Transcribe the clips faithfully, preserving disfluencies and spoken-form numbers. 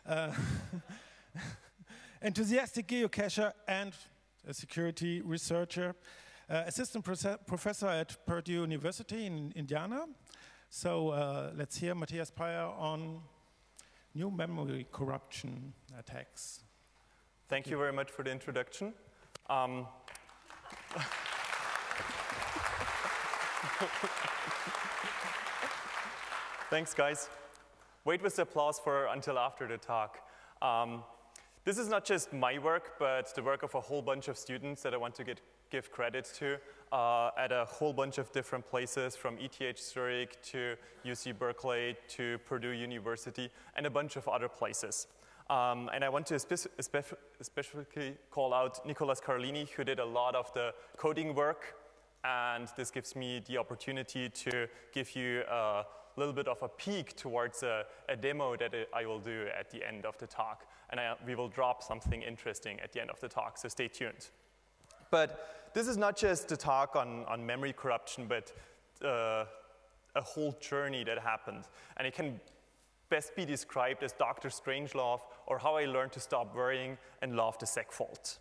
uh, enthusiastic geocacher and a security researcher, uh, assistant professor at Purdue University in Indiana. So uh, let's hear Matthias Peyer on new memory corruption attacks. Thank you very much for the introduction. Um, Thanks, guys. Wait with the applause for until after the talk. Um, this is not just my work, but the work of a whole bunch of students that I want to get, give credit to uh, at a whole bunch of different places, from E T H Zurich to U C Berkeley to Purdue University, and a bunch of other places. Um, and I want to spe spe specifically call out Nicolas Carlini, who did a lot of the coding work. And this gives me the opportunity to give you a little bit of a peek towards a, a demo that I will do at the end of the talk. And I, we will drop something interesting at the end of the talk, so stay tuned. But this is not just a talk on, on memory corruption, but uh, a whole journey that happened. And it can best be described as Doctor Strangelove, or how I learned to stop worrying and love the segfault.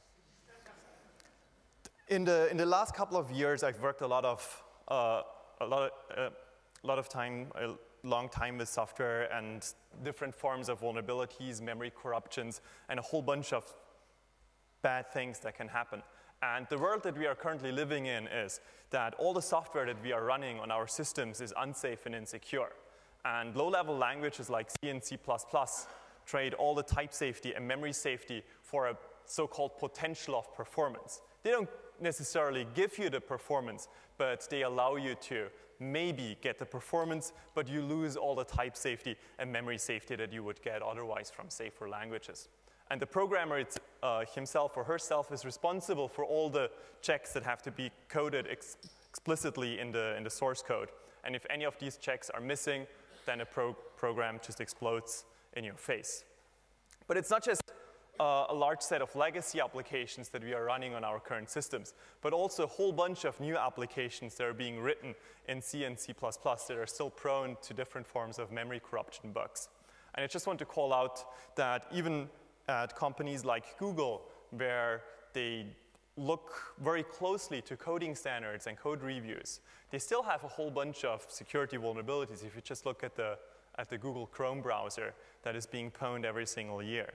In the, in the last couple of years, I've worked a lot of, uh, a lot of, uh, a lot of time, a long time with software and different forms of vulnerabilities, memory corruptions, and a whole bunch of bad things that can happen. And the world that we are currently living in is that all the software that we are running on our systems is unsafe and insecure. And low-level languages like C and C plus plus trade all the type safety and memory safety for a so-called potential of performance. They don't necessarily give you the performance, but they allow you to maybe get the performance, but you lose all the type safety and memory safety that you would get otherwise from safer languages. And the programmer it's, uh, himself or herself is responsible for all the checks that have to be coded ex explicitly in the, in the source code. And if any of these checks are missing, then a pro program just explodes in your face. But it's not just Uh, a large set of legacy applications that we are running on our current systems, but also a whole bunch of new applications that are being written in C and C plus plus that are still prone to different forms of memory corruption bugs. And I just want to call out that even at companies like Google, where they look very closely to coding standards and code reviews, they still have a whole bunch of security vulnerabilities if you just look at the, at the Google Chrome browser that is being pwned every single year.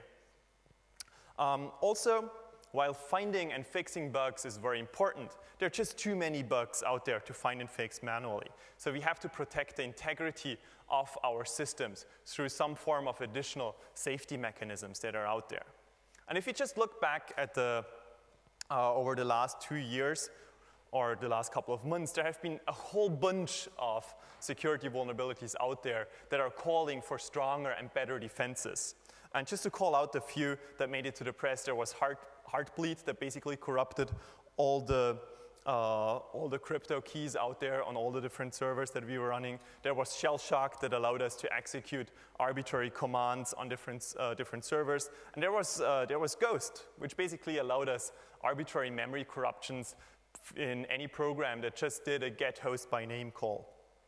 Um, also, while finding and fixing bugs is very important, there are just too many bugs out there to find and fix manually. So we have to protect the integrity of our systems through some form of additional safety mechanisms that are out there. And if you just look back at the, uh, over the last two years, or the last couple of months, there have been a whole bunch of security vulnerabilities out there that are calling for stronger and better defenses. And just to call out the few that made it to the press, there was Heart, Heartbleed that basically corrupted all the, uh, all the crypto keys out there on all the different servers that we were running. There was Shellshock that allowed us to execute arbitrary commands on different, uh, different servers. And there was, uh, there was Ghost, which basically allowed us arbitrary memory corruptions in any program that just did a get host by name call.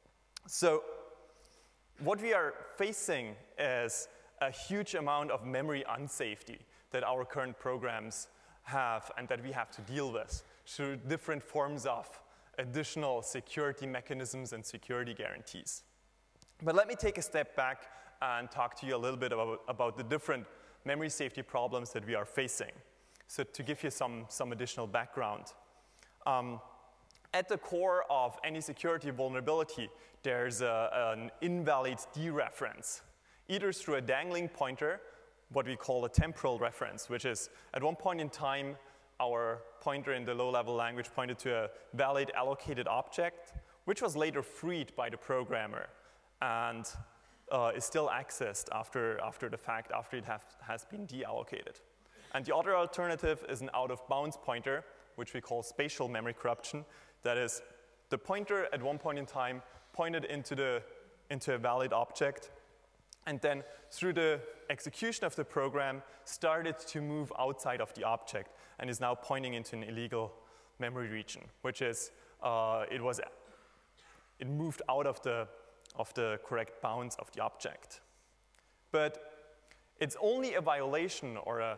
So what we are facing is a huge amount of memory unsafety that our current programs have and that we have to deal with through different forms of additional security mechanisms and security guarantees. But let me take a step back and talk to you a little bit about, about the different memory safety problems that we are facing. So to give you some, some additional background. Um, at the core of any security vulnerability, there's a, an invalid dereference, either through a dangling pointer, what we call a temporal reference, which is at one point in time, our pointer in the low-level language pointed to a valid allocated object, which was later freed by the programmer and uh, is still accessed after, after the fact, after it have, has been deallocated. And the other alternative is an out-of-bounds pointer, which we call spatial memory corruption. That is, the pointer at one point in time pointed into, the, into a valid object, and then through the execution of the program started to move outside of the object and is now pointing into an illegal memory region, which is, uh, it was, it moved out of the, of the correct bounds of the object. But It's only a violation or a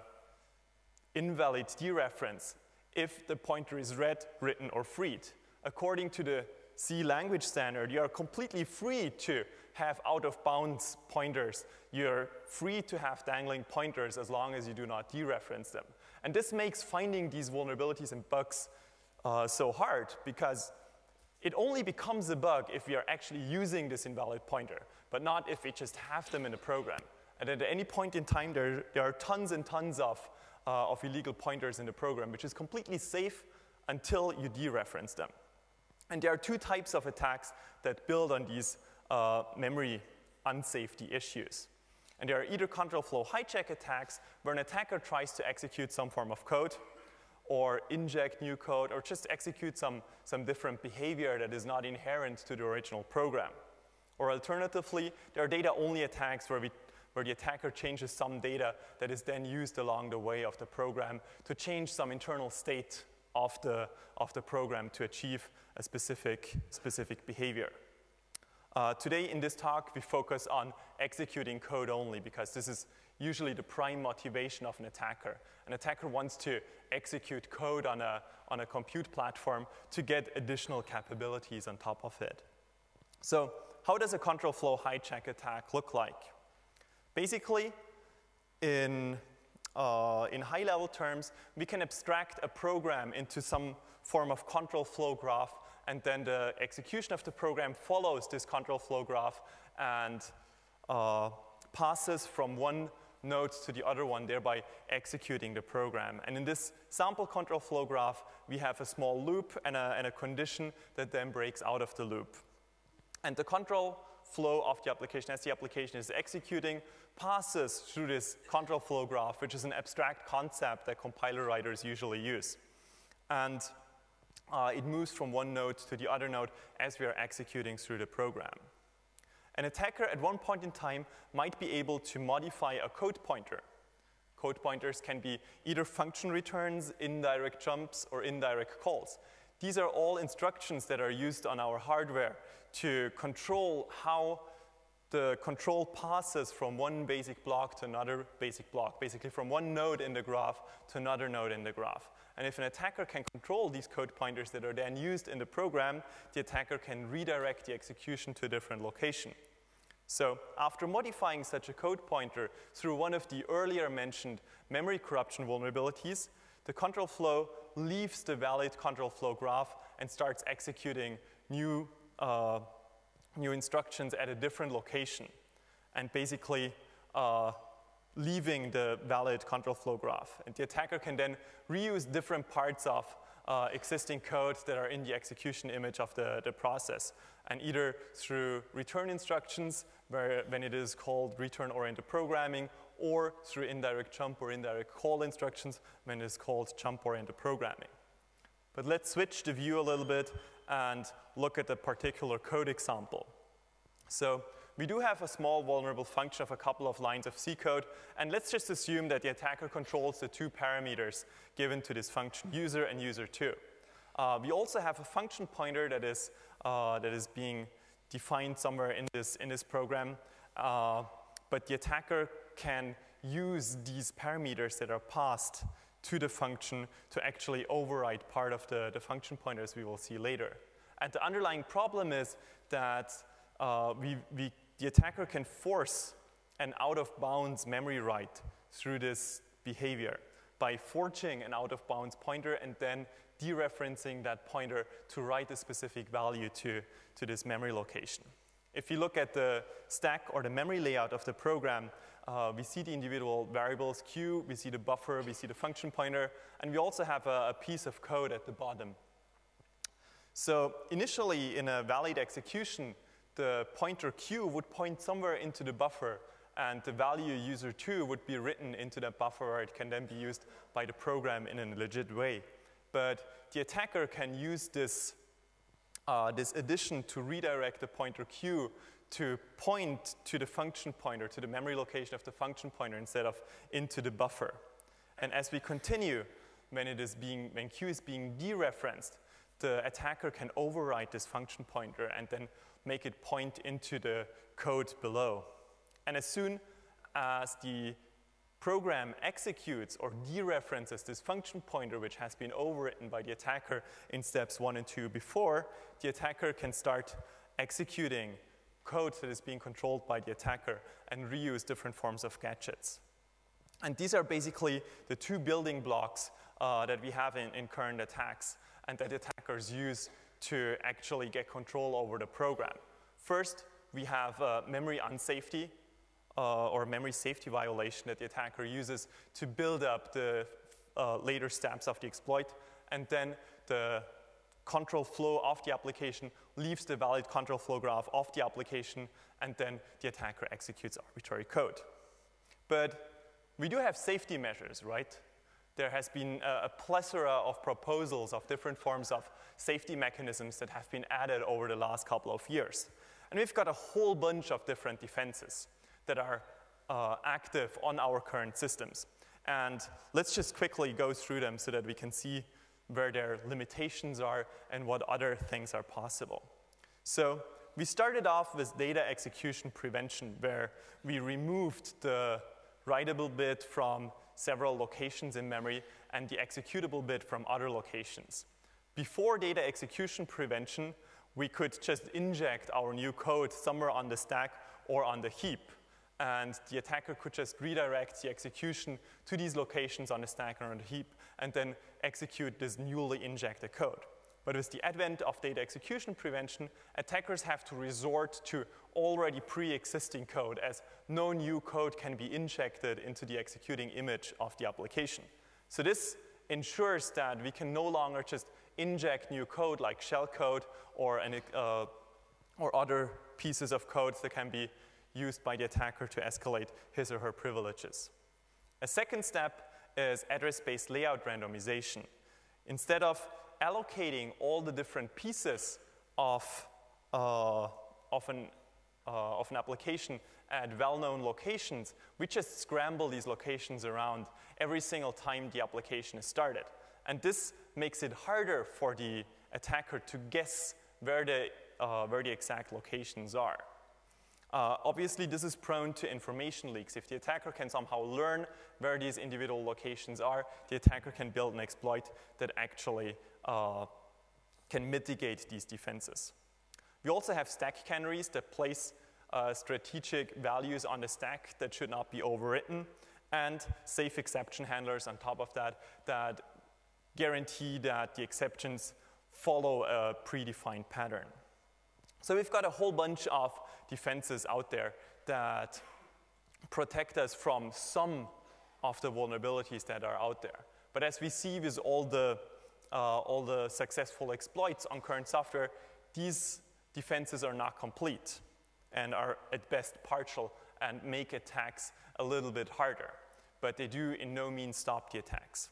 invalid dereference if the pointer is read, written, or freed. According to the C language standard, you are completely free to have out-of-bounds pointers. You're free to have dangling pointers as long as you do not dereference them. And this makes finding these vulnerabilities and bugs uh, so hard, because it only becomes a bug if we are actually using this invalid pointer, but not if we just have them in a program. And at any point in time, there, there are tons and tons of, uh, of illegal pointers in the program, which is completely safe until you dereference them. And there are two types of attacks that build on these uh, memory unsafety issues. And there are either control flow hijack attacks, where an attacker tries to execute some form of code, or inject new code, or just execute some, some different behavior that is not inherent to the original program. Or alternatively, there are data-only attacks where, we, where the attacker changes some data that is then used along the way of the program to change some internal state of the, of the program to achieve a specific, specific behavior. Uh, today in this talk, we focus on executing code only, because this is usually the prime motivation of an attacker. An attacker wants to execute code on a, on a compute platform to get additional capabilities on top of it. So how does a control flow hijack attack look like? Basically, in, uh, in high-level terms, we can abstract a program into some form of control flow graph, and then the execution of the program follows this control flow graph and uh, passes from one node to the other one, thereby executing the program. And in this sample control flow graph, we have a small loop and a, and a condition that then breaks out of the loop. And the control flow of the application, as the application is executing, passes through this control flow graph, which is an abstract concept that compiler writers usually use. And uh, it moves from one node to the other node as we are executing through the program. An attacker at one point in time might be able to modify a code pointer. Code pointers can be either function returns, indirect jumps, or indirect calls. These are all instructions that are used on our hardware to control how the control passes from one basic block to another basic block, basically from one node in the graph to another node in the graph. And if an attacker can control these code pointers that are then used in the program, the attacker can redirect the execution to a different location. So after modifying such a code pointer through one of the earlier mentioned memory corruption vulnerabilities, the control flow leaves the valid control flow graph and starts executing new, uh, new instructions at a different location, and basically uh, leaving the valid control flow graph. And the attacker can then reuse different parts of uh, existing code that are in the execution image of the, the process, and either through return instructions, where when it is called return-oriented programming, or through indirect jump or indirect call instructions when it is called jump-oriented programming. But let's switch the view a little bit and look at a particular code example. So we do have a small vulnerable function of a couple of lines of C code, and let's just assume that the attacker controls the two parameters given to this function, user and user two. Uh, we also have a function pointer that is, uh, that is being defined somewhere in this, in this program, uh, but the attacker can use these parameters that are passed to the function to actually override part of the, the function pointer, as we will see later. And the underlying problem is that uh, we, we, the attacker can force an out-of-bounds memory write through this behavior by forging an out-of-bounds pointer and then dereferencing that pointer to write a specific value to, to this memory location. If you look at the stack or the memory layout of the program, uh, we see the individual variables Q, we see the buffer, we see the function pointer, and we also have a, a piece of code at the bottom. So initially, in a valid execution, the pointer Q would point somewhere into the buffer, and the value user two would be written into that buffer, where it can then be used by the program in a legit way. But the attacker can use this, uh, this addition to redirect the pointer Q to point to the function pointer, to the memory location of the function pointer, instead of into the buffer. And as we continue, when, it is being, when Q is being dereferenced, the attacker can override this function pointer and then make it point into the code below. And as soon as the program executes or dereferences this function pointer which has been overwritten by the attacker in steps one and two before, the attacker can start executing code that is being controlled by the attacker and reuse different forms of gadgets. And these are basically the two building blocks uh, that we have in, in current attacks and that attackers use to actually get control over the program. First, we have uh, memory unsafety uh, or memory safety violation that the attacker uses to build up the uh, later steps of the exploit, and then the control flow of the application leaves the valid control flow graph of the application, and then the attacker executes arbitrary code. But we do have safety measures, right? There has been a, a plethora of proposals of different forms of safety mechanisms that have been added over the last couple of years. And we've got a whole bunch of different defenses that are uh, active on our current systems. And let's just quickly go through them so that we can see where their limitations are and what other things are possible. So we started off with data execution prevention, where we removed the writable bit from several locations in memory and the executable bit from other locations. Before data execution prevention, we could just inject our new code somewhere on the stack or on the heap, and the attacker could just redirect the execution to these locations on the stack or on the heap and then execute this newly injected code. But with the advent of data execution prevention, attackers have to resort to already pre-existing code, as no new code can be injected into the executing image of the application. So this ensures that we can no longer just inject new code like shellcode or, an, uh, or other pieces of code that can be used by the attacker to escalate his or her privileges. A second step is address-based layout randomization. Instead of allocating all the different pieces of, uh, of, an, uh, of an application at well-known locations, we just scramble these locations around every single time the application is started. And this makes it harder for the attacker to guess where the, uh, where the exact locations are. Uh, obviously, this is prone to information leaks. If the attacker can somehow learn where these individual locations are, the attacker can build an exploit that actually uh, can mitigate these defenses. We also have stack canaries that place uh, strategic values on the stack that should not be overwritten, and safe exception handlers on top of that that guarantee that the exceptions follow a predefined pattern. So we've got a whole bunch of defenses out there that protect us from some of the vulnerabilities that are out there. But as we see with all the, uh, all the successful exploits on current software, these defenses are not complete and are at best partial and make attacks a little bit harder. But they do in no means stop the attacks.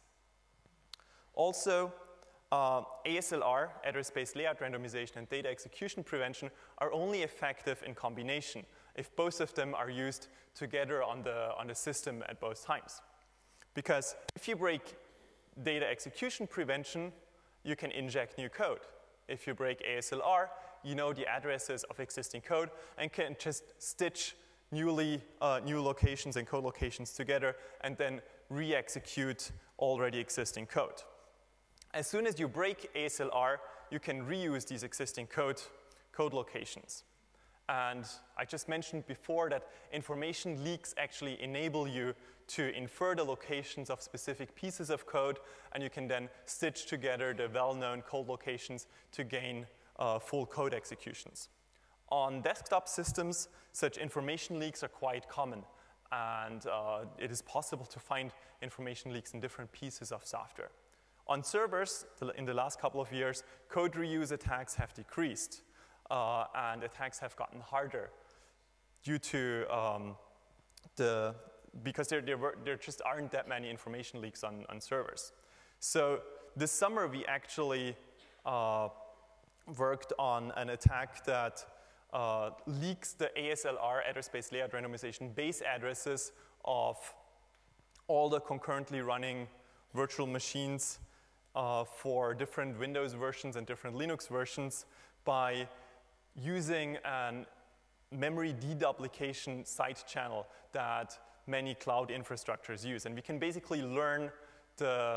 Also, Uh, A S L R, address-based layout randomization, and data execution prevention are only effective in combination if both of them are used together on the, on the system at both times. Because if you break data execution prevention, you can inject new code. If you break A S L R, you know the addresses of existing code and can just stitch newly, uh, new locations and code locations together and then re-execute already existing code. As soon as you break A S L R, you can reuse these existing code, code locations. And I just mentioned before that information leaks actually enable you to infer the locations of specific pieces of code, and you can then stitch together the well-known code locations to gain uh, full code executions. On desktop systems, such information leaks are quite common, and uh, it is possible to find information leaks in different pieces of software. On servers, in the last couple of years, code reuse attacks have decreased, uh, and attacks have gotten harder due to um, the, because there, there, were, there just aren't that many information leaks on, on servers. So this summer, we actually uh, worked on an attack that uh, leaks the A S L R, address-based layout randomization, base addresses of all the concurrently running virtual machines Uh, for different Windows versions and different Linux versions by using a memory deduplication side channel that many cloud infrastructures use. And we can basically learn the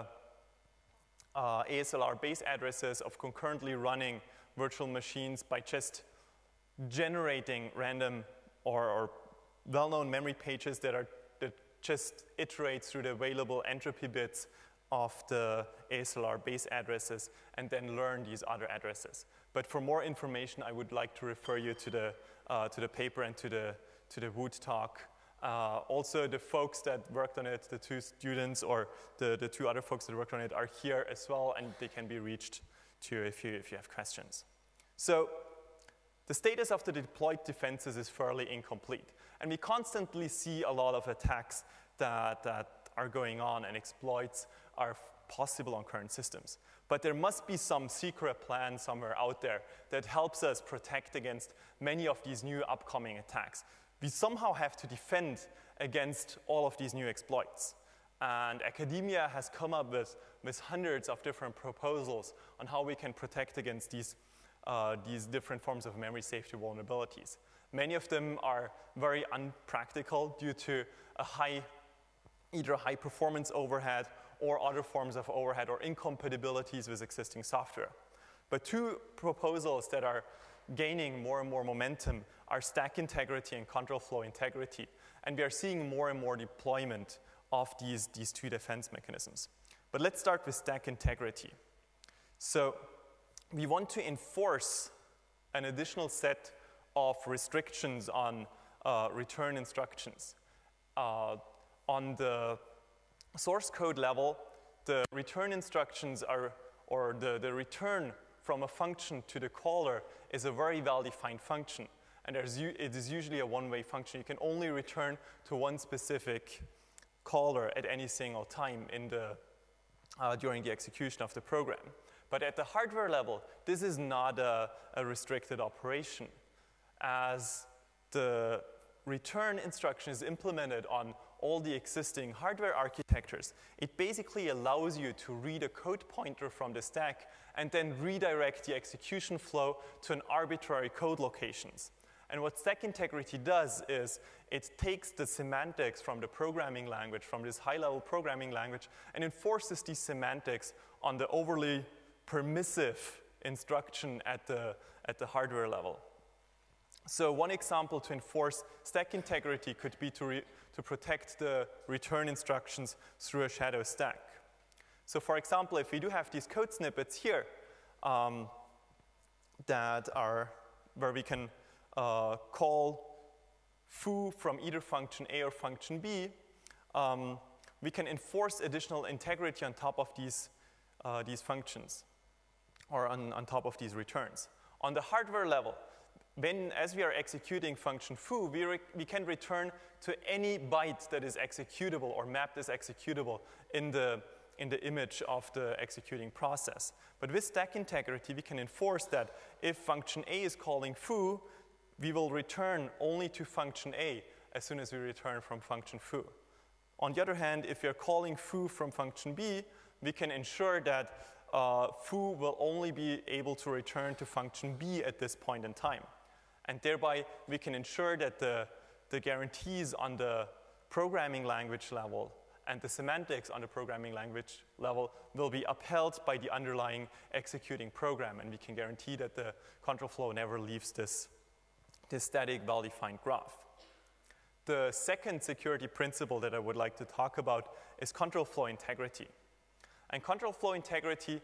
uh, A S L R base addresses of concurrently running virtual machines by just generating random or, or well-known memory pages that are that just iterate through the available entropy bits of the A S L R base addresses and then learn these other addresses. But for more information, I would like to refer you to the, uh, to the paper and to the, to the Wood talk. Uh, also, the folks that worked on it, the two students or the, the two other folks that worked on it are here as well, and they can be reached to if you, if you have questions. So the status of the deployed defenses is fairly incomplete. And we constantly see a lot of attacks that, that are going on, and exploits are possible on current systems. But there must be some secret plan somewhere out there that helps us protect against many of these new upcoming attacks. We somehow have to defend against all of these new exploits. And academia has come up with, with hundreds of different proposals on how we can protect against these, uh, these different forms of memory safety vulnerabilities. Many of them are very unpractical due to a high, either a high performance overhead or other forms of overhead or incompatibilities with existing software. But two proposals that are gaining more and more momentum are stack integrity and control flow integrity. And we are seeing more and more deployment of these, these two defense mechanisms. But let's start with stack integrity. So we want to enforce an additional set of restrictions on uh, return instructions. Uh, on the source code level, the return instructions are, or the, the return from a function to the caller is a very well-defined function. And there's, it is usually a one-way function. You can only return to one specific caller at any single time in the, uh, during the execution of the program. But at the hardware level, this is not a, a restricted operation. As the return instruction is implemented on all the existing hardware architectures, it basically allows you to read a code pointer from the stack and then redirect the execution flow to an arbitrary code locations. And what stack integrity does is it takes the semantics from the programming language, from this high-level programming language, and enforces these semantics on the overly permissive instruction at the, at the hardware level. So one example to enforce stack integrity could be to, re to protect the return instructions through a shadow stack. So for example, if we do have these code snippets here um, that are where we can uh, call foo from either function A or function B, um, we can enforce additional integrity on top of these, uh, these functions or on, on top of these returns. On the hardware level, when, as we are executing function foo, we, re we can return to any byte that is executable or mapped as executable in the, in the image of the executing process. But with stack integrity, we can enforce that if function A is calling foo, we will return only to function A as soon as we return from function foo. On the other hand, if we are calling foo from function B, we can ensure that uh, foo will only be able to return to function B at this point in time. And thereby, we can ensure that the, the guarantees on the programming language level and the semantics on the programming language level will be upheld by the underlying executing program. And we can guarantee that the control flow never leaves this, this static, well-defined graph. The second security principle that I would like to talk about is control flow integrity. And control flow integrity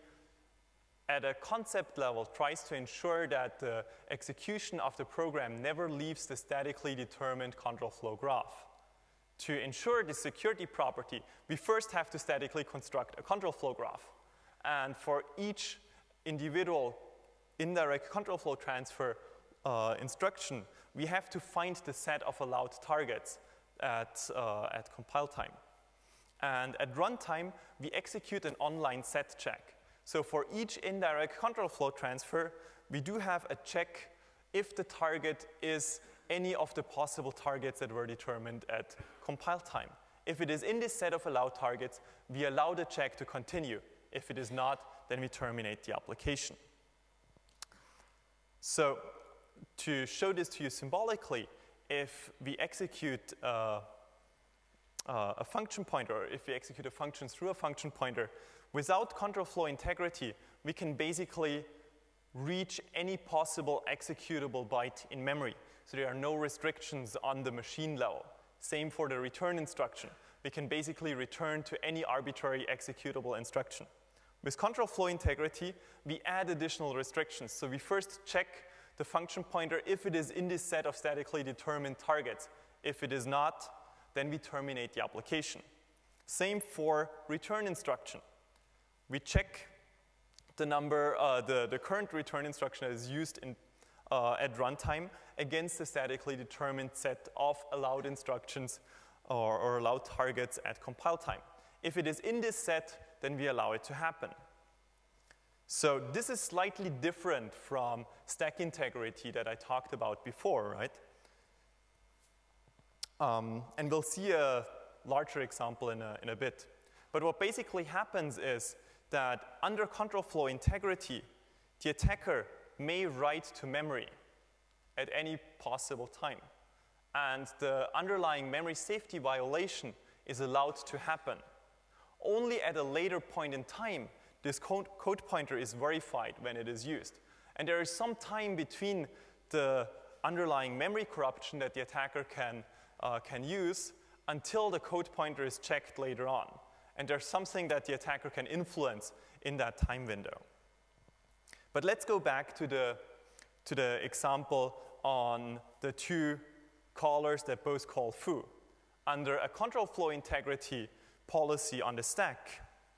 at a concept level tries to ensure that the execution of the program never leaves the statically determined control flow graph. To ensure this security property, we first have to statically construct a control flow graph. And for each individual indirect control flow transfer uh, instruction, we have to find the set of allowed targets at, uh, at compile time. And at runtime, we execute an online set check. So for each indirect control flow transfer, we do have a check if the target is any of the possible targets that were determined at compile time. If it is in this set of allowed targets, we allow the check to continue. If it is not, then we terminate the application. So to show this to you symbolically, if we execute uh, uh, a function pointer, or if we execute a function through a function pointer, without control flow integrity, we can basically reach any possible executable byte in memory. So there are no restrictions on the machine level. Same for the return instruction. We can basically return to any arbitrary executable instruction. With control flow integrity, we add additional restrictions. So we first check the function pointer if it is in this set of statically determined targets. If it is not, then we terminate the application. Same for return instruction. We check the number, uh, the, the current return instruction that is used in, uh, at runtime against the statically determined set of allowed instructions or, or allowed targets at compile time. If it is in this set, then we allow it to happen. So this is slightly different from stack integrity that I talked about before, right? Um, and we'll see a larger example in a, in a bit. But what basically happens is that under control flow integrity, the attacker may write to memory at any possible time. And the underlying memory safety violation is allowed to happen. Only at a later point in time, this code, code pointer is verified when it is used. And there is some time between the underlying memory corruption that the attacker can, uh, can use until the code pointer is checked later on. And there's something that the attacker can influence in that time window. But let's go back to the, to the example on the two callers that both call foo. Under a control flow integrity policy on the stack,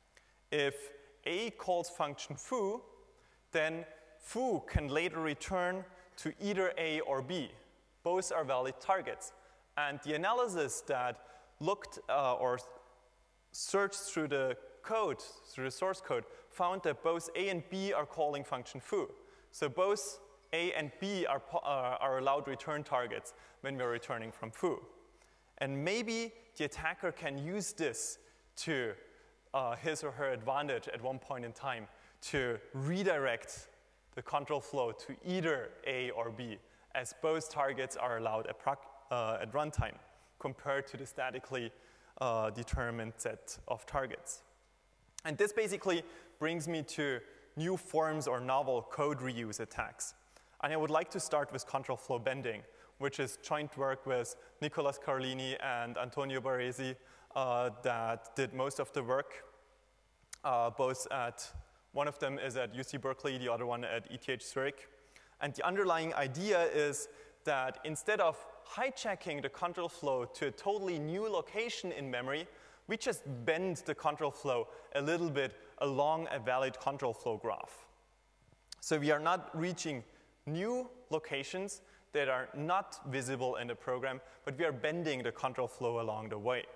if A calls function foo, then foo can later return to either A or B. Both are valid targets. And the analysis that looked uh, or searched through the code, through the source code, found that both A and B are calling function foo. So both A and B are, uh, are allowed return targets when we're returning from foo. And maybe the attacker can use this to uh, his or her advantage at one point in time to redirect the control flow to either A or B, as both targets are allowed at, proc uh, at runtime compared to the statically uh, determined set of targets. And this basically brings me to new forms or novel code reuse attacks. And I would like to start with control flow bending, which is joint work with Nicolas Carlini and Antonio Baresi uh, that did most of the work, uh, both at, one of them is at U C Berkeley, the other one at E T H Zurich. And the underlying idea is that instead of hijacking the control flow to a totally new location in memory, we just bend the control flow a little bit along a valid control flow graph. So we are not reaching new locations that are not visible in the program, but we are bending the control flow along the way.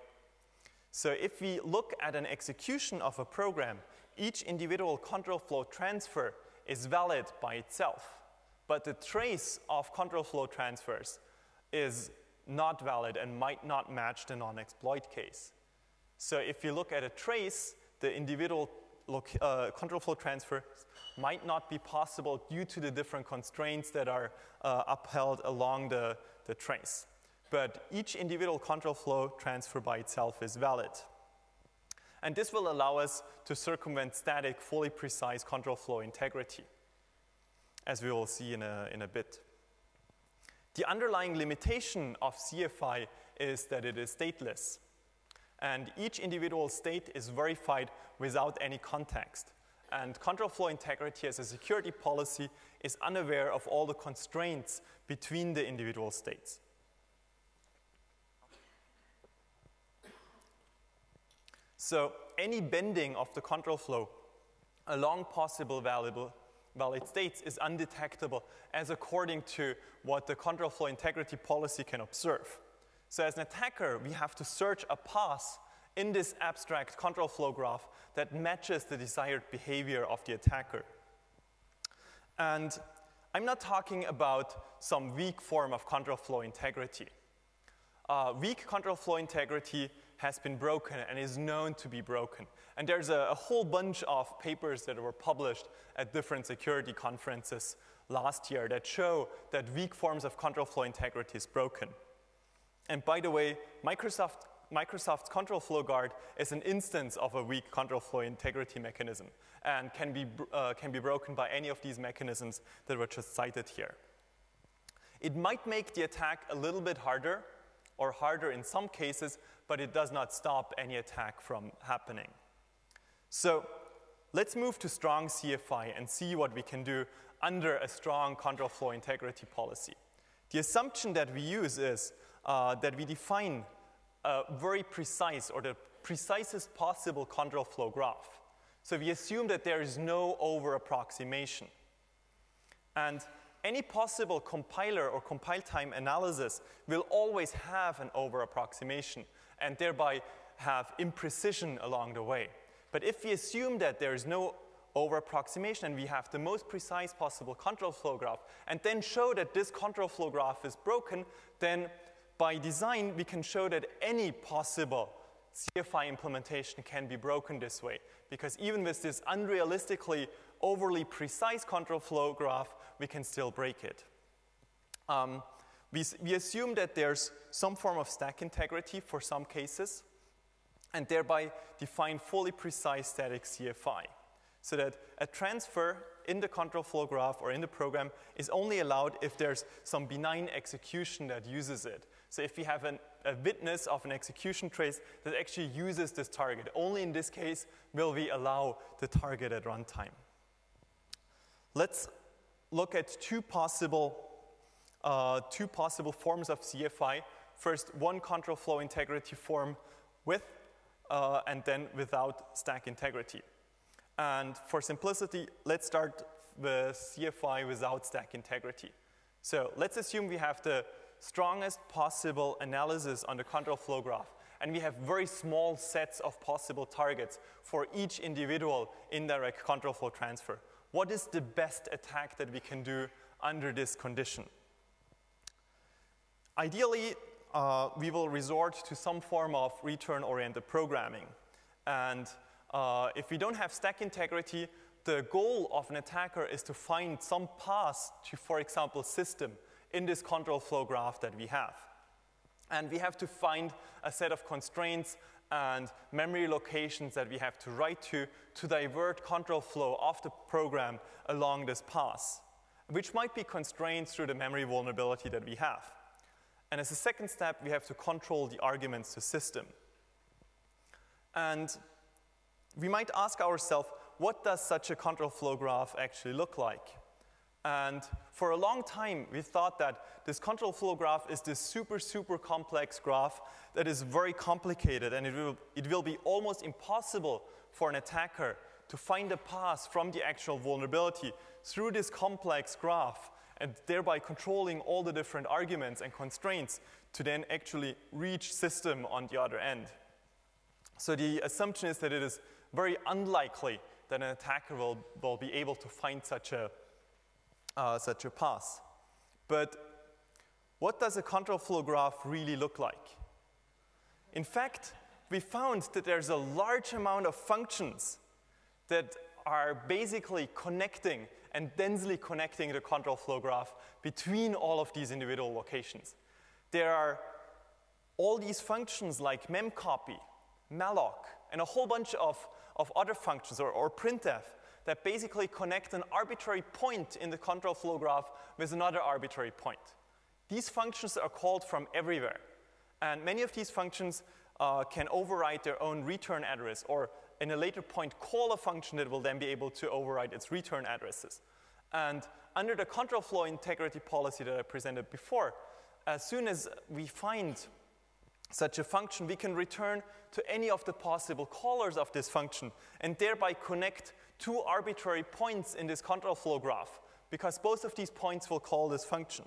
So if we look at an execution of a program, each individual control flow transfer is valid by itself, but the trace of control flow transfers is not valid and might not match the non-exploit case. So if you look at a trace, the individual uh, control flow transfer might not be possible due to the different constraints that are uh, upheld along the, the trace. But each individual control flow transfer by itself is valid. And this will allow us to circumvent static, fully precise control flow integrity, as we will see in a, in a bit. The underlying limitation of C F I is that it is stateless. And each individual state is verified without any context. And control flow integrity as a security policy is unaware of all the constraints between the individual states. So any bending of the control flow along possible valuable, valid states is undetectable as according to what the control flow integrity policy can observe. So as an attacker, we have to search a path in this abstract control flow graph that matches the desired behavior of the attacker. And I'm not talking about some weak form of control flow integrity. Uh, weak control flow integrity has been broken and is known to be broken. And there's a, a whole bunch of papers that were published at different security conferences last year that show that weak forms of control flow integrity is broken. And by the way, Microsoft Microsoft's control flow guard is an instance of a weak control flow integrity mechanism and can be, uh, can be broken by any of these mechanisms that were just cited here. It might make the attack a little bit harder, or harder in some cases, but it does not stop any attack from happening. So let's move to strong C F I and see what we can do under a strong control flow integrity policy. The assumption that we use is uh, that we define a very precise, or the precisest possible control flow graph. So we assume that there is no over-approximation. And any possible compiler or compile time analysis will always have an over-approximation and thereby have imprecision along the way. But if we assume that there is no over-approximation and we have the most precise possible control flow graph and then show that this control flow graph is broken, then by design we can show that any possible C F I implementation can be broken this way, because even with this unrealistically overly precise control flow graph, we can still break it. Um, we, we assume that there's some form of stack integrity for some cases, and thereby define fully precise static C F I, so that a transfer in the control flow graph or in the program is only allowed if there's some benign execution that uses it. So if we have an, a witness of an execution trace that actually uses this target, only in this case will we allow the target at runtime. Let's look at two possible, uh, two possible forms of C F I. First, one control flow integrity form with uh, and then without stack integrity. And for simplicity, let's start with C F I without stack integrity. So let's assume we have the strongest possible analysis on the control flow graph, and we have very small sets of possible targets for each individual indirect control flow transfer. What is the best attack that we can do under this condition? Ideally, uh, we will resort to some form of return-oriented programming. And uh, if we don't have stack integrity, the goal of an attacker is to find some path to, for example, system in this control flow graph that we have. And we have to find a set of constraints and memory locations that we have to write to to divert control flow of the program along this path, which might be constrained through the memory vulnerability that we have. And as a second step, we have to control the arguments to system. And we might ask ourselves, what does such a control flow graph actually look like? And for a long time, we thought that this control flow graph is this super, super complex graph that is very complicated, and it will, it will be almost impossible for an attacker to find a path from the actual vulnerability through this complex graph, and thereby controlling all the different arguments and constraints to then actually reach system on the other end. So the assumption is that it is very unlikely that an attacker will, will be able to find such a Uh, such a path. But what does a control flow graph really look like? In fact, we found that there's a large amount of functions that are basically connecting and densely connecting the control flow graph between all of these individual locations. There are all these functions like memcopy, malloc, and a whole bunch of, of other functions, or, or printf, that basically connect an arbitrary point in the control flow graph with another arbitrary point. These functions are called from everywhere. And many of these functions uh, can override their own return address, or in a later point call a function that will then be able to override its return addresses. And under the control flow integrity policy that I presented before, as soon as we find such a function, we can return to any of the possible callers of this function and thereby connect two arbitrary points in this control flow graph, because both of these points will call this function.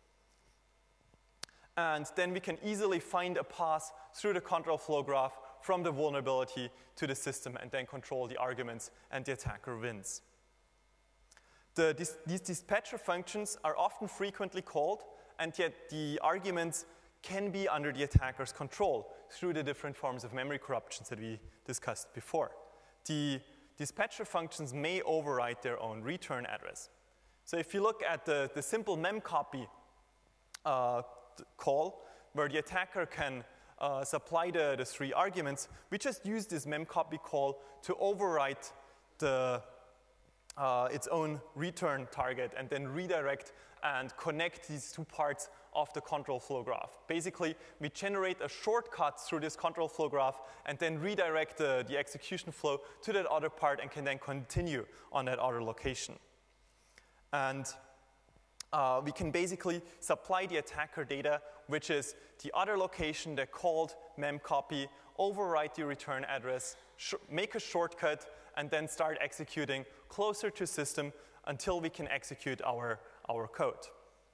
And then we can easily find a path through the control flow graph from the vulnerability to the system and then control the arguments, and the attacker wins. The, this, these dispatcher functions are often frequently called, and yet the arguments can be under the attacker's control through the different forms of memory corruptions that we discussed before. The dispatcher functions may override their own return address. So if you look at the, the simple memcopy uh, call, where the attacker can uh, supply the, the three arguments, we just use this memcopy call to overwrite the, uh, its own return target and then redirect and connect these two parts of the control flow graph. Basically, we generate a shortcut through this control flow graph and then redirect the, the execution flow to that other part and can then continue on that other location. And uh, we can basically supply the attacker data, which is the other location that called memcopy, overwrite the return address, make a shortcut, and then start executing closer to system until we can execute our, our code.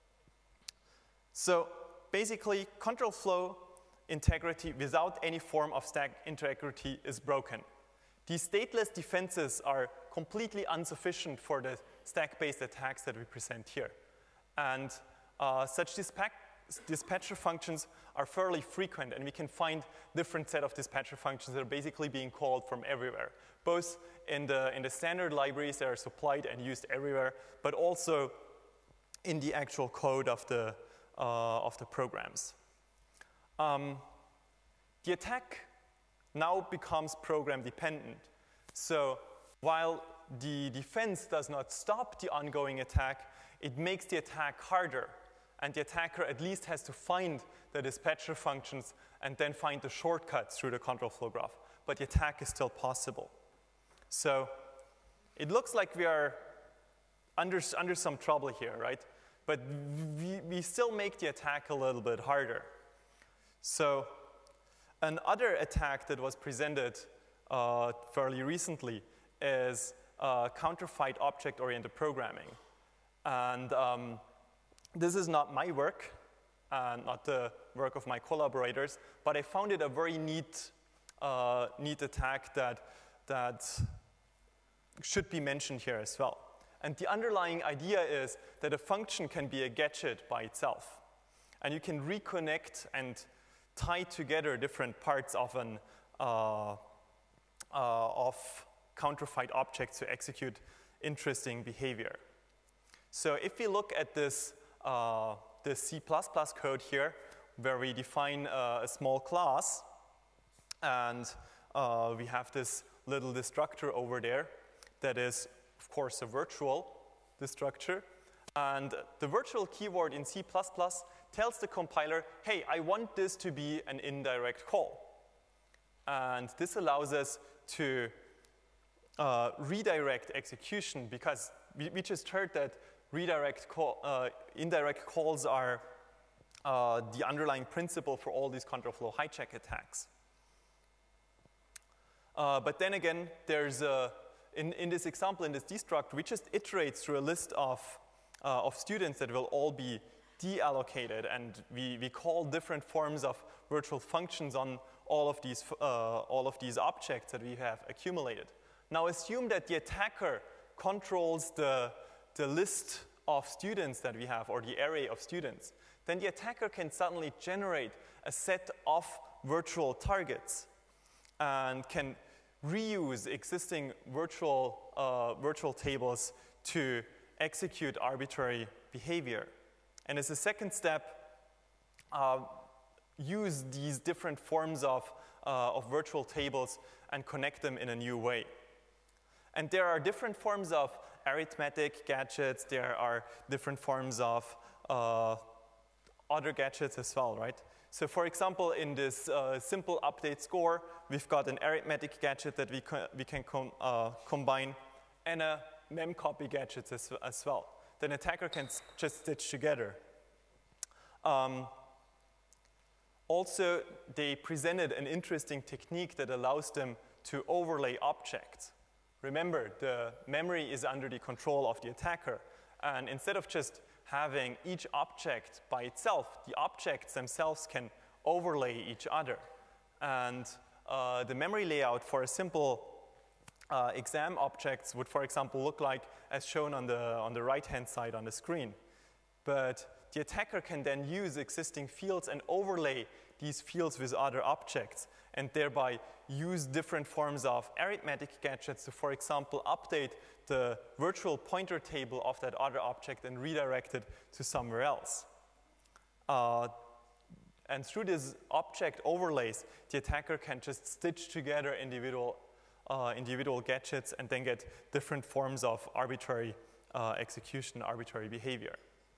So basically, control flow integrity without any form of stack integrity is broken. These stateless defenses are completely insufficient for the stack-based attacks that we present here. And uh, such dispatch dispatcher functions are fairly frequent, and we can find different set of dispatcher functions that are basically being called from everywhere, both in the, in the standard libraries that are supplied and used everywhere, but also in the actual code of the, uh, of the programs. Um, the attack now becomes program dependent. So while the defense does not stop the ongoing attack, it makes the attack harder. And the attacker at least has to find the dispatcher functions and then find the shortcuts through the control flow graph. But the attack is still possible. So it looks like we are under, under some trouble here, right? But we, we still make the attack a little bit harder. So another attack that was presented uh, fairly recently is uh, counterfeit object-oriented programming. And um, this is not my work, uh, not the work of my collaborators, but I found it a very neat, uh, neat attack that, that should be mentioned here as well. And the underlying idea is that a function can be a gadget by itself. And you can reconnect and tie together different parts of an uh, uh, of counterfeit objects to execute interesting behavior. So if we look at this, uh, this C plus plus code here, where we define uh, a small class, and uh, we have this little destructor over there that is, of course, a virtual destructor. And the virtual keyword in C plus plus tells the compiler, hey, I want this to be an indirect call. And this allows us to uh, redirect execution, because we, we just heard that redirect call, uh, indirect calls are uh, the underlying principle for all these control flow hijack attacks. Uh, but then again, there's a, in, in this example, in this destruct, we just iterate through a list of, uh, of students that will all be deallocated, and we, we call different forms of virtual functions on all of these, uh, all of these objects that we have accumulated. Now assume that the attacker controls the, the list of students that we have, or the array of students. Then the attacker can suddenly generate a set of virtual targets and can reuse existing virtual, uh, virtual tables to execute arbitrary behavior. And as a second step, uh, use these different forms of, uh, of virtual tables and connect them in a new way. And there are different forms of arithmetic gadgets. There are different forms of uh, other gadgets as well, right? So for example, in this uh, simple update score, we've got an arithmetic gadget that we, co we can com uh, combine and a memcopy gadget as, as well. The attacker can just stitch together. Um, also, they presented an interesting technique that allows them to overlay objects. Remember, the memory is under the control of the attacker. And instead of just having each object by itself, the objects themselves can overlay each other. And uh, the memory layout for a simple uh, exam objects would, for example, look like as shown on the, on the right-hand side on the screen. But the attacker can then use existing fields and overlay these fields with other objects, and thereby use different forms of arithmetic gadgets to, for example, update the virtual pointer table of that other object and redirect it to somewhere else. Uh, And through these object overlays, the attacker can just stitch together individual, uh, individual gadgets and then get different forms of arbitrary uh, execution, arbitrary behavior.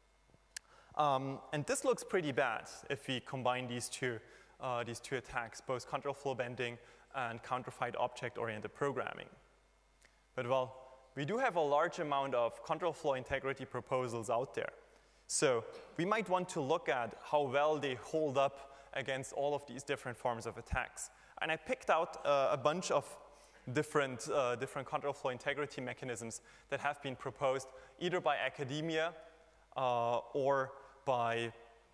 Um, and this looks pretty bad if we combine these two, uh, these two attacks, both control flow bending and counterfeit object-oriented programming. But well, we do have a large amount of control flow integrity proposals out there. So we might want to look at how well they hold up against all of these different forms of attacks. And I picked out uh, a bunch of different, uh, different control flow integrity mechanisms that have been proposed either by academia uh, or by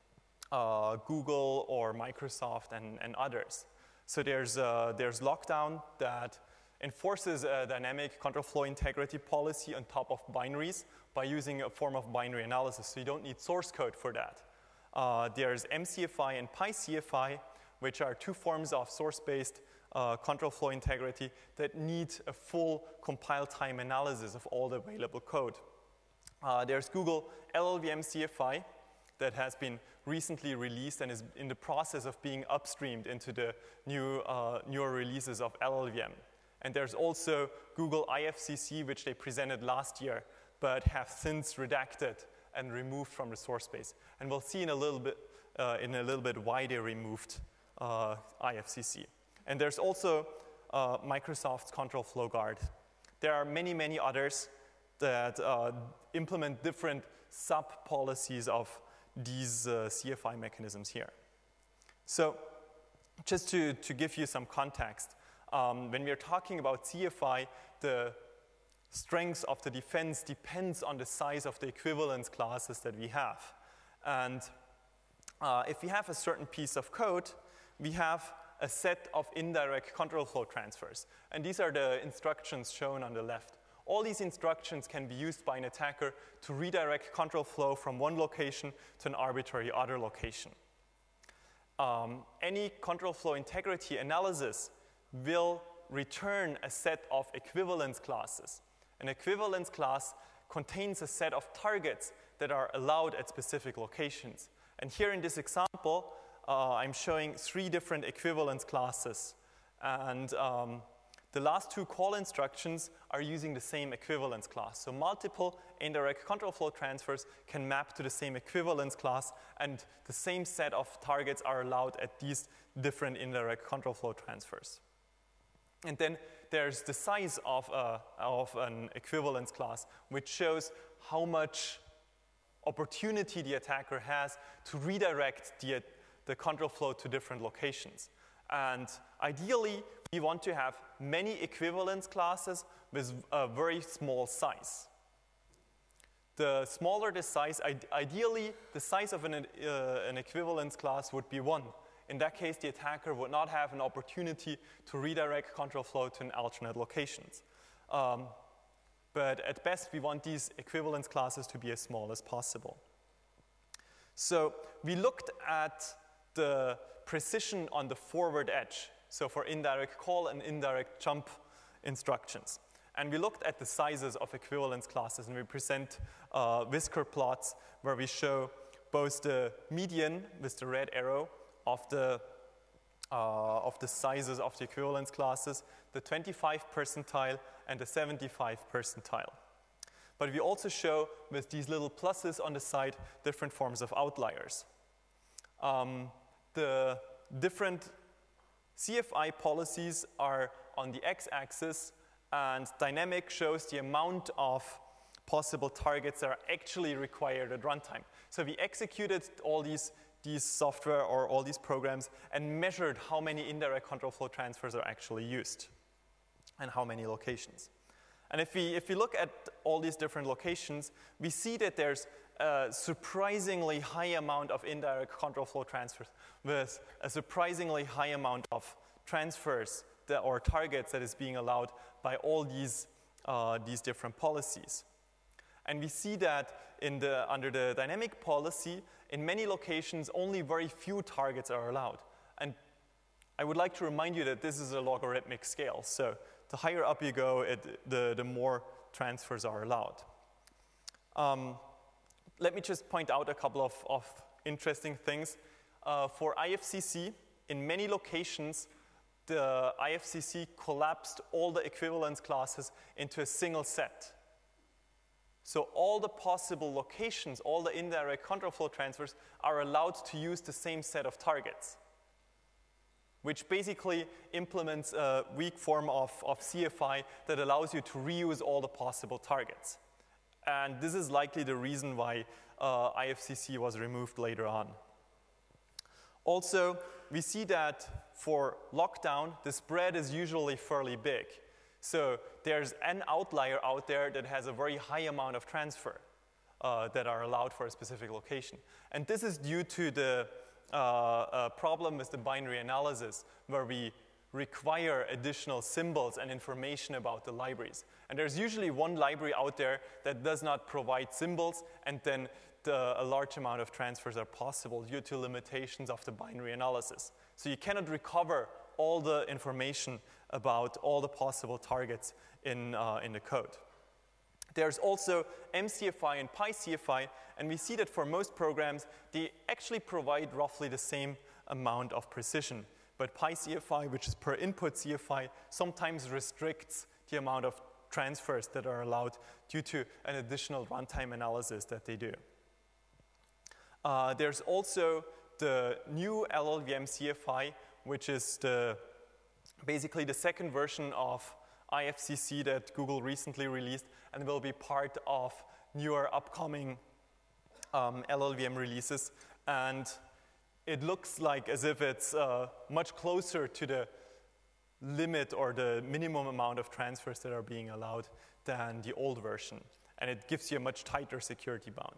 uh, Google or Microsoft and, and others. So there's, uh, there's Lockdown that enforces a dynamic control flow integrity policy on top of binaries by using a form of binary analysis, so you don't need source code for that. Uh, there's M C F I and PyCFI, which are two forms of source-based uh, control flow integrity that need a full compile time analysis of all the available code. Uh, there's Google L L V M C F I that has been recently released and is in the process of being upstreamed into the new, uh, newer releases of L L V M. And there's also Google I F C C, which they presented last year, but have since redacted and removed from the source space. And we'll see in a little bit, uh, in a little bit why they removed uh, I F C C. And there's also uh, Microsoft's Control Flow Guard. There are many, many others that uh, implement different sub-policies of these uh, C F I mechanisms here. So just to, to give you some context, um, when we're talking about C F I, the strength of the defense depends on the size of the equivalence classes that we have. And uh, if we have a certain piece of code, we have a set of indirect control flow transfers. And these are the instructions shown on the left. All these instructions can be used by an attacker to redirect control flow from one location to an arbitrary other location. Um, any control flow integrity analysis will return a set of equivalence classes. An equivalence class contains a set of targets that are allowed at specific locations. And here in this example, uh, I'm showing three different equivalence classes. And um, the last two call instructions are using the same equivalence class. So multiple indirect control flow transfers can map to the same equivalence class, and the same set of targets are allowed at these different indirect control flow transfers. And then there's the size of, uh, of an equivalence class, which shows how much opportunity the attacker has to redirect the, the control flow to different locations. And ideally, we want to have many equivalence classes with a very small size. The smaller the size, ideally, the size of an, uh, an equivalence class would be one. In that case, the attacker would not have an opportunity to redirect control flow to an alternate locations. Um, but at best, we want these equivalence classes to be as small as possible. So we looked at the precision on the forward edge, so for indirect call and indirect jump instructions. And we looked at the sizes of equivalence classes, and we present uh, whisker plots where we show both the median with the red arrow of the, uh, of the sizes of the equivalence classes, the twenty-five percentile and the seventy-five percentile. But we also show with these little pluses on the side different forms of outliers. Um, the different C F I policies are on the x-axis, and dynamic shows the amount of possible targets that are actually required at runtime. So we executed all these these software or all these programs and measured how many indirect control flow transfers are actually used and how many locations. And if we, if we look at all these different locations, we see that there's a surprisingly high amount of indirect control flow transfers with a surprisingly high amount of transfers that, or targets that is being allowed by all these, uh, these different policies. And we see that in the, under the dynamic policy, in many locations, only very few targets are allowed. And I would like to remind you that this is a logarithmic scale. So the higher up you go, it, the, the more transfers are allowed. Um, let me just point out a couple of, of interesting things. uh, for I F C C, in many locations, the I F C C collapsed all the equivalence classes into a single set. So all the possible locations, all the indirect control flow transfers are allowed to use the same set of targets, which basically implements a weak form of, of C F I that allows you to reuse all the possible targets. And this is likely the reason why uh, I F C C was removed later on. Also, we see that for lockdown, the spread is usually fairly big. So there's an outlier out there that has a very high amount of transfer uh, that are allowed for a specific location. And this is due to the uh, uh, problem with the binary analysis, where we require additional symbols and information about the libraries. And there's usually one library out there that does not provide symbols, and then the, a large amount of transfers are possible due to limitations of the binary analysis. So you cannot recover all the information about all the possible targets in, uh, in the code. There's also M C F I and Pi C F I, and we see that for most programs, they actually provide roughly the same amount of precision. But Pi C F I, which is per input C F I, sometimes restricts the amount of transfers that are allowed due to an additional runtime analysis that they do. Uh, there's also the new L L V M C F I, which is the, basically the second version of I F C C that Google recently released, and will be part of newer upcoming um, L L V M releases. And it looks like as if it's uh, much closer to the limit or the minimum amount of transfers that are being allowed than the old version. And it gives you a much tighter security bound.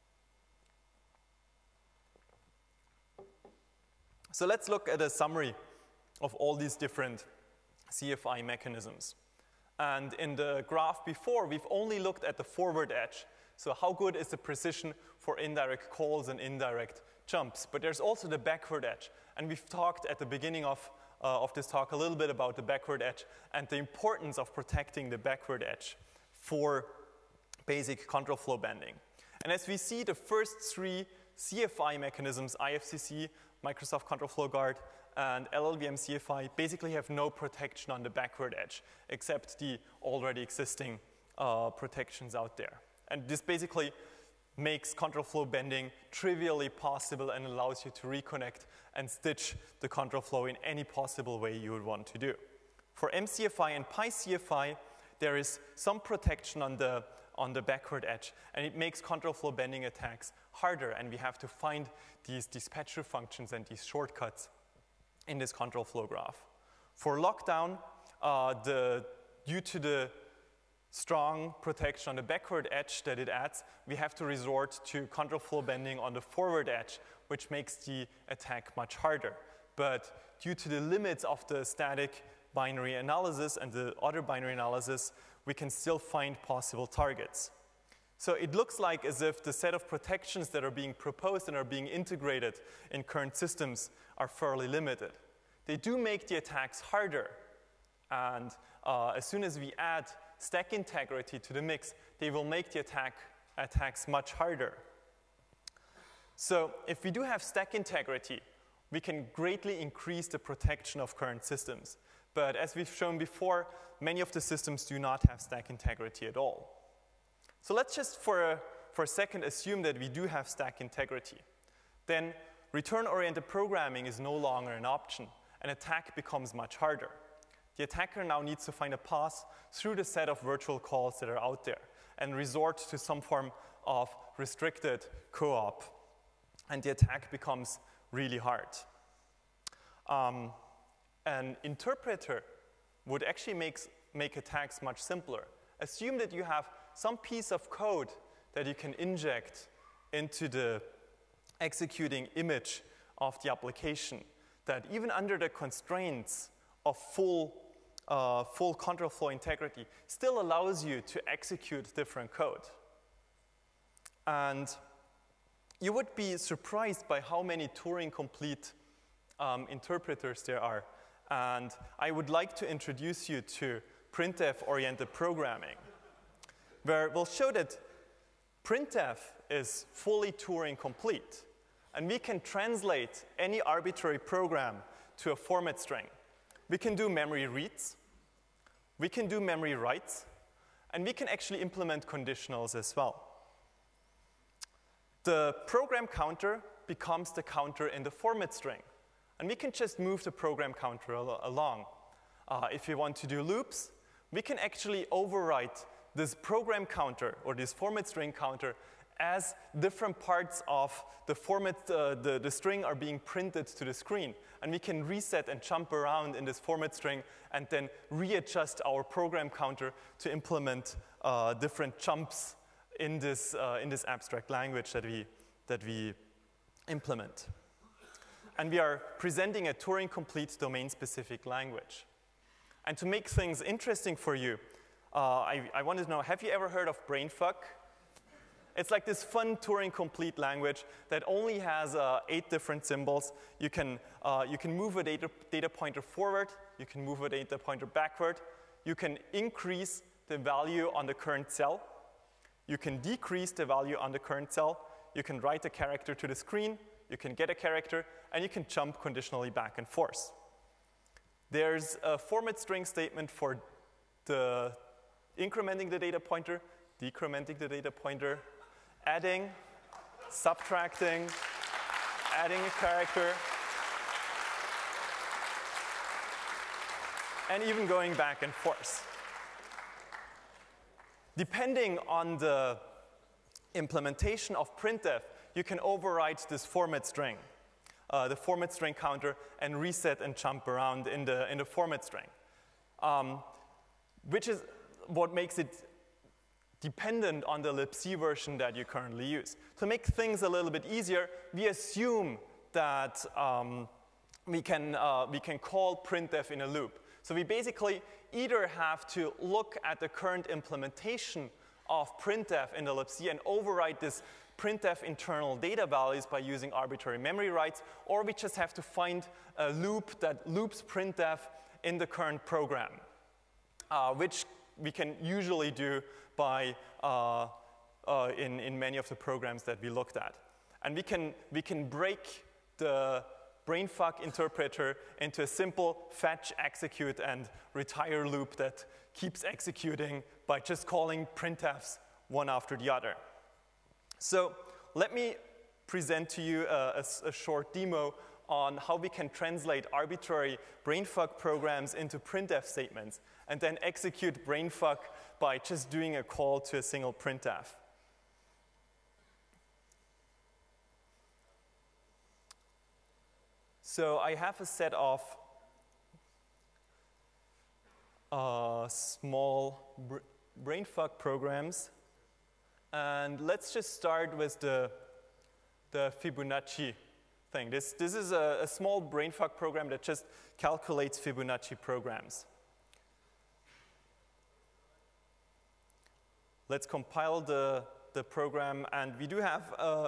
So let's look at a summary of all these different C F I mechanisms. And in the graph before, we've only looked at the forward edge. So how good is the precision for indirect calls and indirect jumps? But there's also the backward edge. And we've talked at the beginning of, uh, of this talk a little bit about the backward edge and the importance of protecting the backward edge for basic control flow bending. And as we see, the first three C F I mechanisms, I F C C, Microsoft Control Flow Guard, and L L V M C F I, basically have no protection on the backward edge, except the already existing uh, protections out there. And this basically makes control flow bending trivially possible and allows you to reconnect and stitch the control flow in any possible way you would want to do. For M C F I and Pi C F I, there is some protection on the, on the backward edge, and it makes control flow bending attacks harder, and we have to find these dispatcher functions and these shortcuts in this control flow graph. For lockdown, uh, the, due to the strong protection on the backward edge that it adds, we have to resort to control flow bending on the forward edge, which makes the attack much harder. But due to the limits of the static binary analysis and the other binary analysis, we can still find possible targets. So it looks like as if the set of protections that are being proposed and are being integrated in current systems are fairly limited. They do make the attacks harder, and uh, as soon as we add stack integrity to the mix, they will make the attack, attacks much harder. So if we do have stack integrity, we can greatly increase the protection of current systems. But as we've shown before, many of the systems do not have stack integrity at all. So let's just for a, for a second assume that we do have stack integrity. Then return-oriented programming is no longer an option. An attack becomes much harder. The attacker now needs to find a path through the set of virtual calls that are out there and resort to some form of restricted co-op. And the attack becomes really hard. Um, an interpreter would actually make, make attacks much simpler. Assume that you have some piece of code that you can inject into the executing image of the application that even under the constraints of full, uh, full control flow integrity still allows you to execute different code. And you would be surprised by how many Turing-complete um, interpreters there are. And I would like to introduce you to printf-oriented programming, where we'll show that printf is fully Turing complete. and we can translate any arbitrary program to a format string. We can do memory reads, we can do memory writes, and we can actually implement conditionals as well. The program counter becomes the counter in the format string, and we can just move the program counter al along. Uh, if we want to do loops, we can actually overwrite this program counter or this format string counter as different parts of the format, uh, the, the string are being printed to the screen. And we can reset and jump around in this format string and then readjust our program counter to implement uh, different jumps in this, uh, in this abstract language that we, that we implement. And we are presenting a Turing-complete domain-specific language. And to make things interesting for you, uh, I, I wanted to know, have you ever heard of brainfuck? It's like this fun Turing-complete language that only has uh, eight different symbols. You can, uh, you can move a data, data pointer forward. You can move a data pointer backward. You can increase the value on the current cell. You can decrease the value on the current cell. You can write a character to the screen. You can get a character. And you can jump conditionally back and forth. There's a format string statement for the incrementing the data pointer, decrementing the data pointer, adding, subtracting, adding a character, and even going back and forth. Depending on the implementation of printf, you can override this format string, uh, the format string counter, and reset and jump around in the, in the format string, um, which is what makes it dependent on the libc version that you currently use. To make things a little bit easier, we assume that um, we, can, uh, we can call printf in a loop. So we basically either have to look at the current implementation of printf in the libc and overwrite this printf internal data values by using arbitrary memory writes, or we just have to find a loop that loops printf in the current program, uh, which we can usually do by uh, uh, in, in many of the programs that we looked at. And we can, we can break the brainfuck interpreter into a simple fetch, execute, and retire loop that keeps executing by just calling printfs one after the other. So let me present to you a, a, a short demo on how we can translate arbitrary brainfuck programs into printf statements and then execute brainfuck by just doing a call to a single printf. So I have a set of uh, small br brainfuck programs, and let's just start with the, the Fibonacci thing. This, this is a, a small brainfuck program that just calculates Fibonacci programs. Let's compile the, the program, and we do have a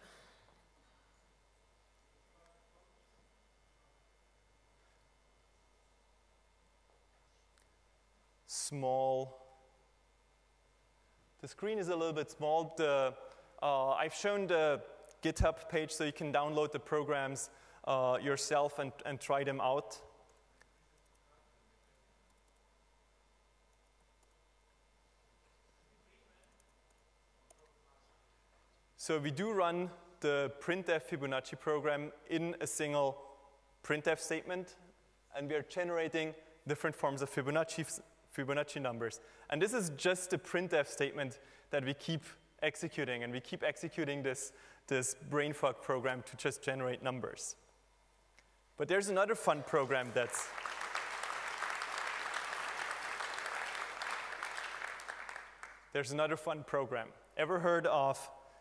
small, the screen is a little bit small. The, uh, I've shown the GitHub page so you can download the programs uh, yourself and, and try them out. So we do run the printf Fibonacci program in a single printf statement, and we are generating different forms of Fibonacci, Fibonacci numbers. And this is just a printf statement that we keep executing, and we keep executing this, this brainfuck program to just generate numbers. But there's another fun program that's there's another fun program. Ever heard of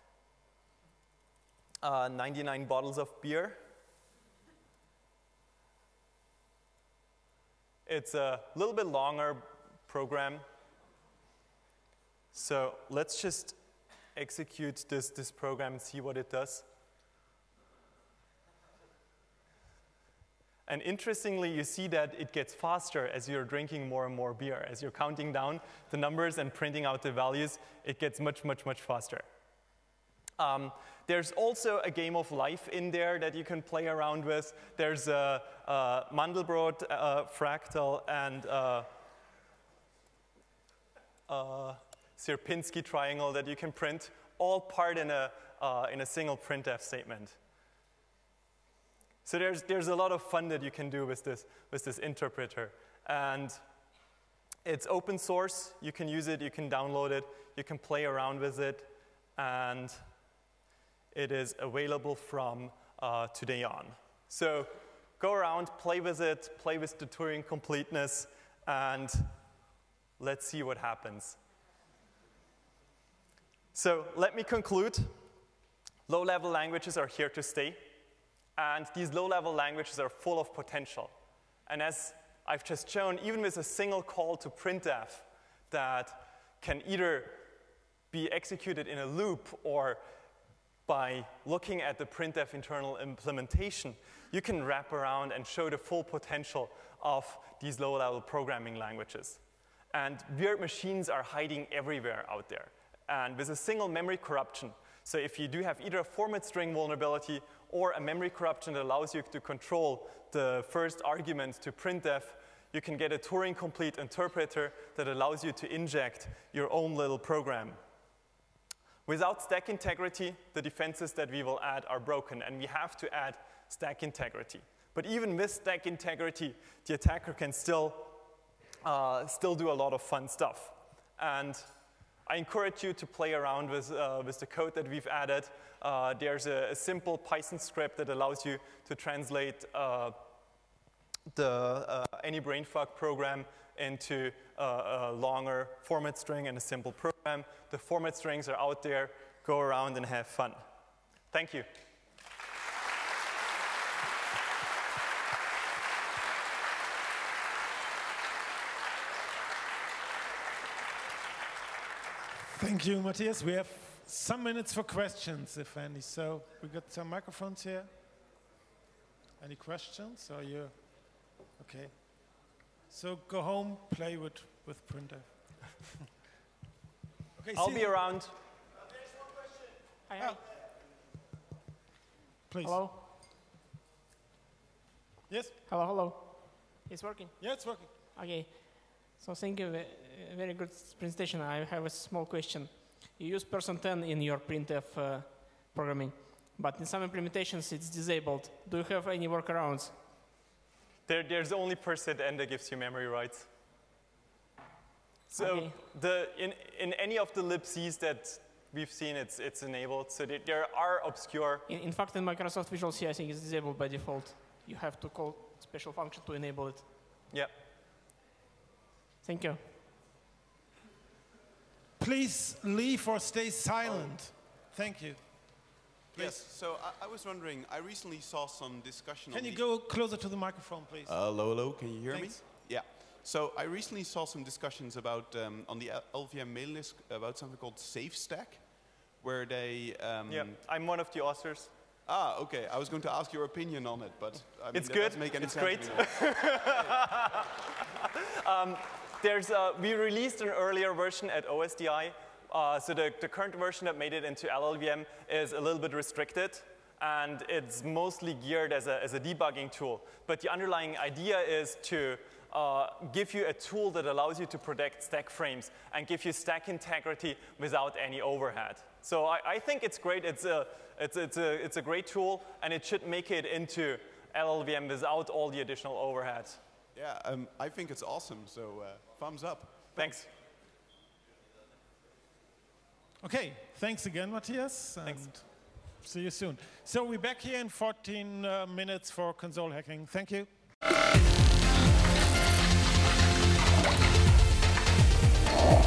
Uh, ninety-nine bottles of beer? It's a little bit longer program. So let's just execute this, this program and see what it does. And interestingly, you see that it gets faster as you're drinking more and more beer. As you're counting down the numbers and printing out the values, it gets much, much, much faster. Um, there's also a game of life in there that you can play around with. There's a, a Mandelbrot uh, fractal and a, a Sierpinski triangle that you can print, all part in a, uh, in a single printf statement. So there's, there's a lot of fun that you can do with this, with this interpreter. And it's open source. You can use it. You can download it. You can play around with it. And it is available from uh, today on. So go around, play with it, play with the Turing completeness, and let's see what happens. So let me conclude. Low-level languages are here to stay. And these low-level languages are full of potential. And as I've just shown, even with a single call to printf that can either be executed in a loop or by looking at the printf internal implementation, you can wrap around and show the full potential of these low-level programming languages. And weird machines are hiding everywhere out there. And with a single memory corruption, so if you do have either a format string vulnerability or a memory corruption that allows you to control the first argument to printf, you can get a Turing-complete interpreter that allows you to inject your own little program. Without stack integrity, the defenses that we will add are broken, and we have to add stack integrity. But even with stack integrity, the attacker can still, uh, still do a lot of fun stuff. And I encourage you to play around with, uh, with the code that we've added. Uh, there's a, a simple Python script that allows you to translate uh, the, uh, any brainfuck program into uh, a longer format string and a simple program. The format strings are out there. Go around and have fun. Thank you. Thank you, Matthias. We have some minutes for questions, if any. So we got some microphones here. Any questions? Are you okay? So go home, play with with printf. Okay, I'll be you. around. Uh, there's one question. Hi, hi. Please. Hello. Yes. Hello, hello. It's working. Yeah, it's working. Okay. So thank you. A very good presentation. I have a small question. You use person ten in your printf uh, programming, but in some implementations it's disabled. Do you have any workarounds? There, there's only percent n that gives you memory rights. So Okay. the, in, in any of the libcs that we've seen, it's, it's enabled. So there, there are obscure. In, in fact, in Microsoft Visual C, I think it's disabled by default. You have to call special function to enable it. Yeah. Thank you. Please leave or stay silent. Oh. Thank you. Please. Yes, so I, I was wondering, I recently saw some discussion Can on you the go closer to the microphone, please? Uh, hello, hello, can you hear Thanks. me? Yeah. So I recently saw some discussions about, um, on the L V M mail list, about something called SafeStack, where they... Um, Yeah, I'm one of the authors. Ah, okay. I was going to ask your opinion on it, but I mean, It's that good. doesn't make any It's sense great. anymore. um, there's a, we released an earlier version at O S D I. Uh, so the, the current version that made it into L L V M is a little bit restricted, and it's mostly geared as a, as a debugging tool. But the underlying idea is to uh, give you a tool that allows you to protect stack frames and give you stack integrity without any overhead. So I, I think it's great. It's a, it's, it's, a, it's a great tool, and it should make it into L L V M without all the additional overhead. Yeah, um, I think it's awesome, so uh, thumbs up. Thanks. Okay, thanks again, Matthias. And Thanks. See you soon. So we're back here in fourteen uh, minutes for console hacking. Thank you.